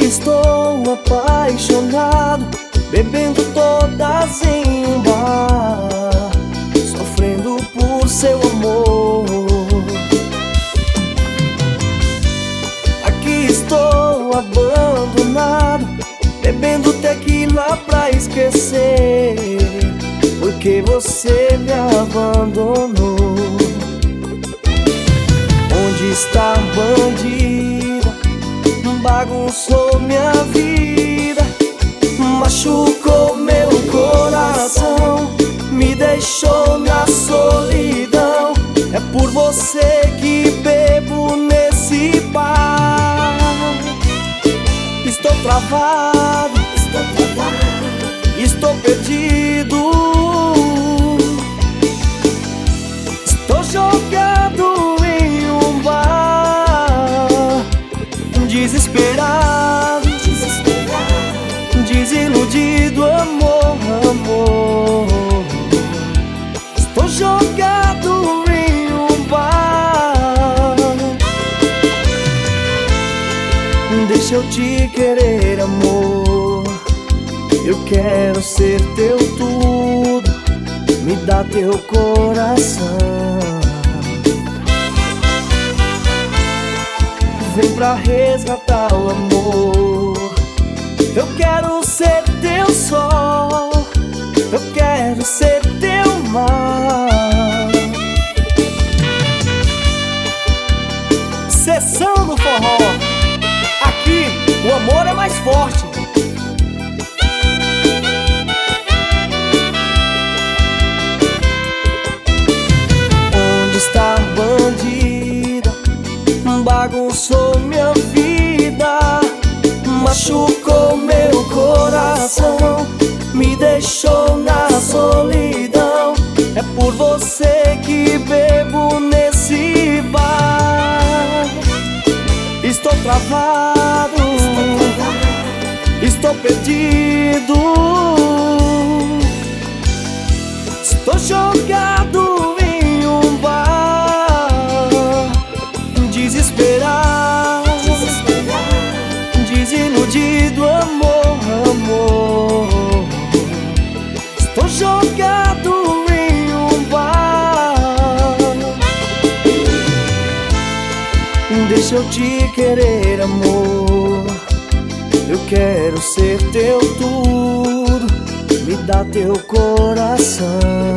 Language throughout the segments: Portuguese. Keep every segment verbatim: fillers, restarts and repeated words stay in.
estou apaixonado, bebendo todas em um bar, sofrendo por seu amor. Aqui estou abandonado, bebendo tequila pra esquecer, porque você me abandonou. Onde está, bandida? Bagunçou minha vida, machucou meu coração, me deixou na solidão. É por você que bebo nesse bar. Estou travado, estou travado, estou perdido, estou jogado em um bar, desesperado, desesperado, desiludido, amor, amor. Estou jogado em um bar. Deixa eu te querer, amor. Eu quero ser teu tudo, me dá teu coração. Vem pra resgatar o amor. Eu quero ser teu sol, eu quero ser teu mar. Sessão do forró. Aqui o amor é mais forte. Onde está, bandida? Bagunçou minha vida, machucou meu coração, me deixou na solidão. É por você que bebo nesse bar. Estou travado, estou perdido, estou jogado em um bar, desesperado, desiludido, amor, amor. Estou jogado em um bar. Deixa eu te querer, amor. Eu quero ser teu tudo, me dá teu coração.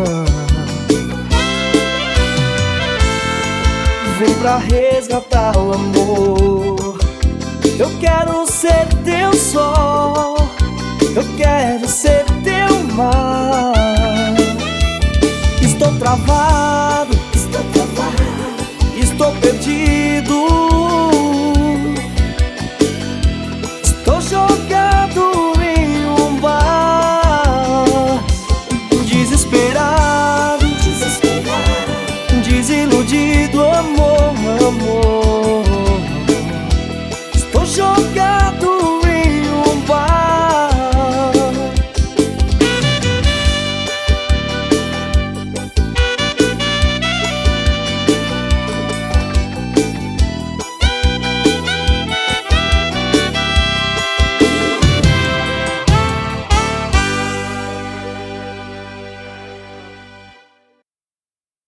Vem pra resgatar o amor. Eu quero ser teu sol, eu quero ser teu mar. Estou travado,